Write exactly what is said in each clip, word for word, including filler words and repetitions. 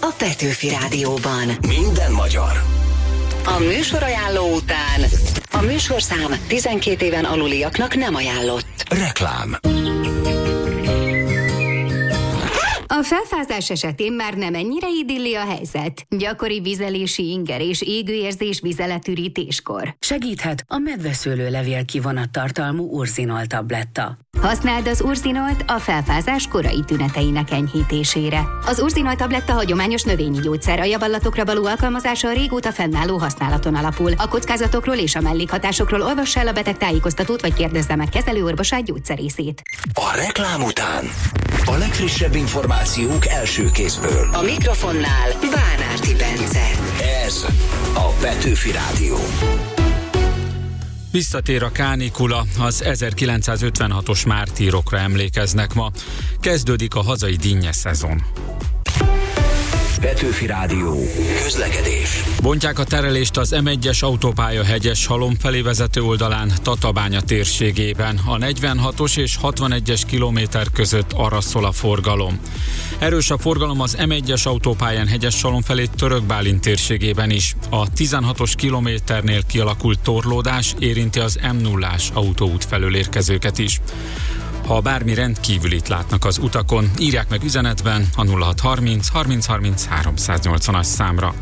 a Petőfi Rádióban. Minden magyar. A műsorajánló után a műsorszám tizenkét éven aluliaknak nem ajánlott. Reklám. A felfázás esetén már nem ennyire idilli a helyzet. Gyakori vizelési inger és égőérzés vizeletürítéskor. Segíthet a medveszőlőlevél kivonat tartalmú urzinol tabletta. Használd az urzinolt a felfázás korai tüneteinek enyhítésére. Az urzinol tabletta hagyományos növényi gyógyszer, a javallatokra való alkalmazása a régóta fennálló használaton alapul. A kockázatokról és a mellékhatásokról olvass el a beteg tájékoztatót, vagy kérdezze meg kezelőorvosát, gyógyszerészét. A reklám után a legfrissebb információk első kézből. A mikrofonnál Bánárti Bence. Ez a Petőfi Rádió. Visszatér a kánikula, az ezerkilencszázötvenhatos mártírokra emlékeznek ma. Kezdődik a hazai dinnye szezon. Petőfi Rádió. Közlekedés. Bontják a terelést az em egyes autópálya Hegyes-Halom felé vezető oldalán Tatabánya térségében. A negyvenhatos és hatvanegyes kilométer között arra szól a forgalom. Erős a forgalom az em egyes autópályán Hegyes-Halom felé Törökbálint térségében is. A tizenhatos kilométernél kialakult torlódás érinti az em nullás autóút felől érkezőket is. Ha bármi rendkívülit látnak az utakon, írják meg üzenetben a nulla hat harminc harminc harminc háromszáznyolcvanas számra.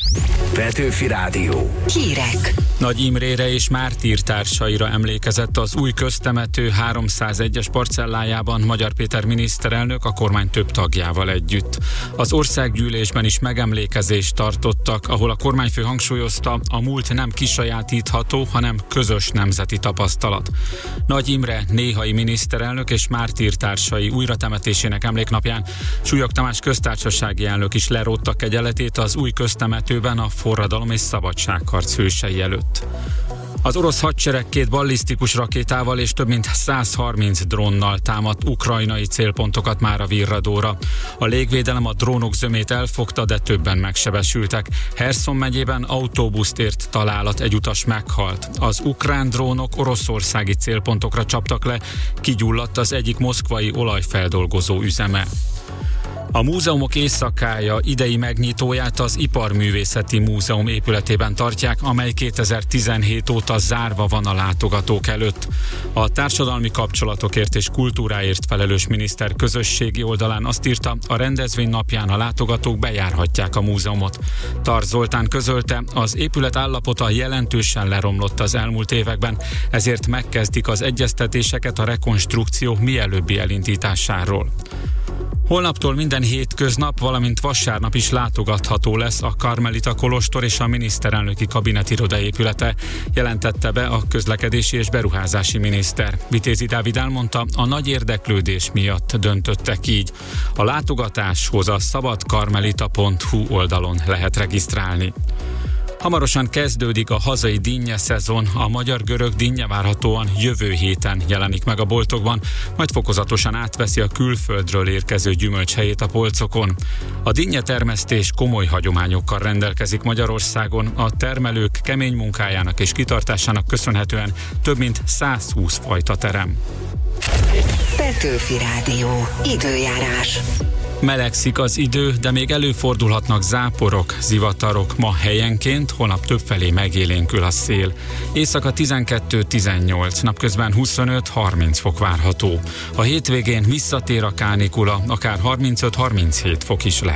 Petőfi Rádió. Hírek. Nagy Imrére és mártír társaira emlékezett az új köztemető háromszázegyes parcellájában Magyar Péter miniszterelnök a kormány több tagjával együtt. Az országgyűlésben is megemlékezést tartottak, ahol a kormányfő hangsúlyozta, a múlt nem kisajátítható, hanem közös nemzeti tapasztalat. Nagy Imre néhai miniszterelnök és mártír társai újratemetésének emléknapján Súlyog Tamás köztársasági elnök is lerótta kegyeletét az új köztemetőben a forradalom és szabadságharc hősei előtt. Az orosz hadsereg két ballisztikus rakétával és több mint százharminc drónnal támadt ukrajnai célpontokat már a Virradóra. A légvédelem a drónok zömét elfogta, de többen megsebesültek. Herszon megyében autóbuszt ért találat, egy utas meghalt. Az ukrán drónok oroszországi célpontokra csaptak le, kigyulladt az egyik moszkvai olajfeldolgozó üzeme. A múzeumok éjszakája idei megnyitóját az Iparművészeti Múzeum épületében tartják, amely kétezer-tizenhét óta zárva van a látogatók előtt. A társadalmi kapcsolatokért és kultúráért felelős miniszter közösségi oldalán azt írta, a rendezvény napján a látogatók bejárhatják a múzeumot. Tar Zoltán közölte, az épület állapota jelentősen leromlott az elmúlt években, ezért megkezdik az egyeztetéseket a rekonstrukció mielőbbi elindításáról. Holnaptól minden hétköznap, valamint vasárnap is látogatható lesz a Karmelita kolostor és a miniszterelnöki kabinet irodaépülete, jelentette be a közlekedési és beruházási miniszter. Vitézi Dávid elmondta, a nagy érdeklődés miatt döntöttek így. A látogatáshoz a szabadkarmelita pont hu oldalon lehet regisztrálni. Hamarosan kezdődik a hazai dinnye szezon, a magyar-görög dinnye várhatóan jövő héten jelenik meg a boltokban, majd fokozatosan átveszi a külföldről érkező gyümölcs helyét a polcokon. A dinnye termesztés komoly hagyományokkal rendelkezik Magyarországon, a termelők kemény munkájának és kitartásának köszönhetően több mint százhúsz fajta terem. Petőfi Rádió. Időjárás. Melegszik az idő, de még előfordulhatnak záporok, zivatarok ma helyenként, holnap többfelé megélénkül a szél. Éjszaka tizenkettő tizennyolc, napközben huszonöt harminc fok várható. A hétvégén visszatér a kánikula, akár harmincöt harminchét fok is lehet.